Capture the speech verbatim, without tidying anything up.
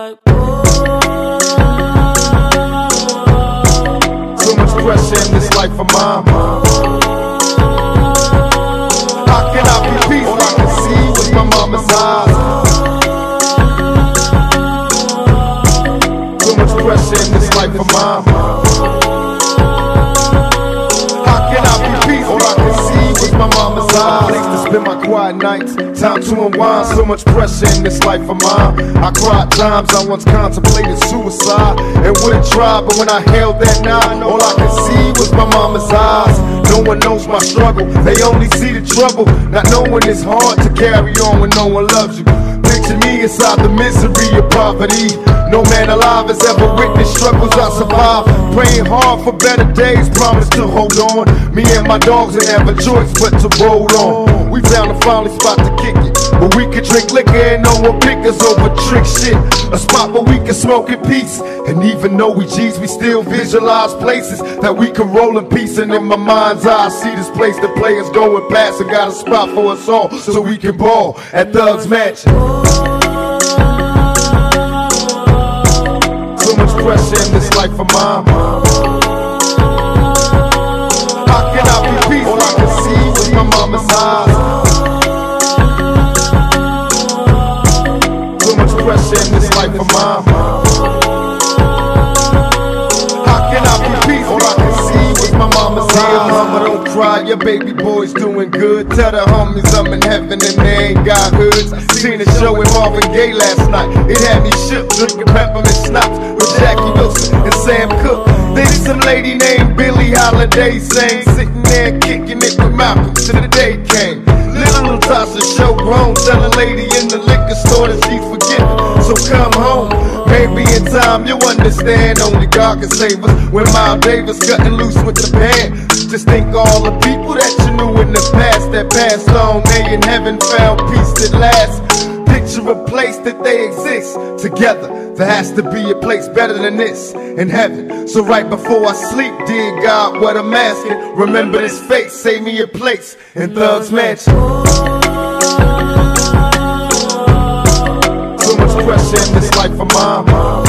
like, ooh. So much pressure in this life of mine. How can I be peaceful? All I can see was my mama's eyes. So much pressure in this life of mine. How can I be peaceful? All I can see was my mama's eyes. Place to spend my quiet nights, time to unwind. So much pressure in this life of mine. I cried times I once contemplated suicide and wouldn't try, but when I held that nine, all I could see was my mama's eyes. No one knows my struggle, they only see the trouble. Not knowing it's hard to carry on when no one loves you. Picture me inside the misery of poverty. No man alive has ever witnessed struggles I survived. Praying hard for better days, promise to hold on. Me and my dogs ain't have a choice but to roll on. We found a finally spot to kick it, where we could drink liquor and no one pick us over trick shit. A spot where we can smoke in peace. And even though we G's, we still visualize places that we can roll in peace. And in my mind's eye, I see this place the players going past and got a spot for us all so we can ball at Thug's Mansion. So much pressure in this life of mine. How can I be peaceful? All I can see was my mama's eyes. So much pressure in this life of mine. How can I be peaceful? All I can see was my mama's eyes. Mama, don't cry, your baby boy's doing good. Tell the homies I'm in heaven and they ain't got hoods. Seen a show with Marvin Gaye last night. It had me shook, drinking peppermint schnapps with Jackie Wilson and Sam Cooke. Then some lady named Billie Holiday sang, sitting there kicking it with Malcolm till the day came. Little Natasha show grown, telling lady in the liquor store that she's forgiven. So come home, maybe in time you'll understand. Only God can save us. When Miles Davis cutting loose with the band. Just think all the people that you knew in the past that passed on. They in heaven found peace at last. Picture a place that they exist together. There has to be a place better than this in heaven. So right before I sleep, dear God, what I'm asking, remember this face, save me a place in Thug's Mansion. So much pressure in this life of mine.